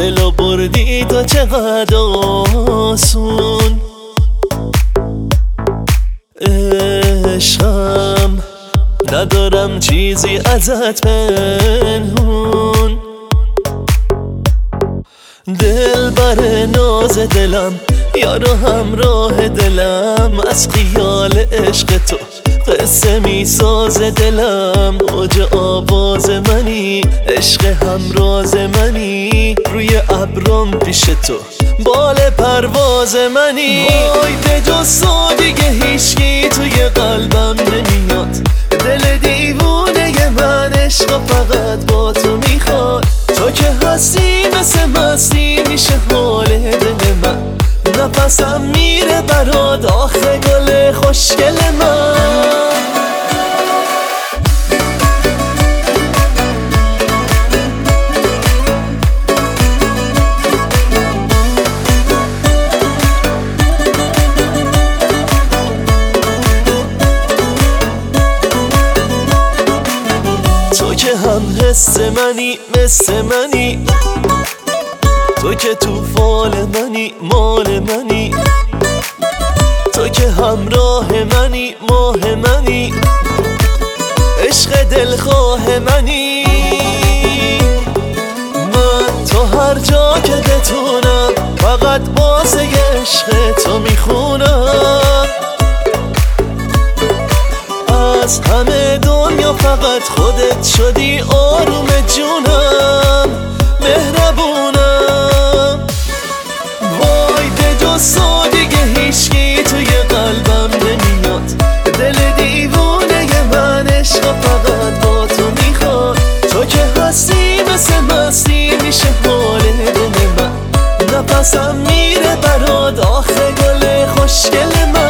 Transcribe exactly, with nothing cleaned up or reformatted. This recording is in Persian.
دلو بردی تا چقدر آسون. عشقم ندارم چیزی ازت پنهون. دل بر ناز دلم یارو همراه دلم، از خیال عشق تو قصه می ساز دلم. اوج آواز منی، عشق همراز منی، روی ابرم پیش تو بال پرواز منی. وای به جز تو دیگه هیچکی توی قلبم نمیاد، دل دیوونه من عشق فقط با تو میخواد. تو که هستی مثل مستی میشه حال دل من، نفسم میره برات آخه گل خوشگل من. تو که هم حس منی مثل منی، تو که توفال منی مال منی، تو که همراه منی ماه منی، عشق دلخواه منی. من تو هر جا که بتونم فقط واسه عشق تو میخونم. از همه دنیا فقط خودت شدی آروم جونم، مهربونم. وای به جز تو دیگه هیچکی توی قلبم نمیاد، دل دیوونه من عشق فقط با تو میخواد. تو که هستی مثل مستی میشه حال دل من، نفسم میره برات آخه گل خوشگل من.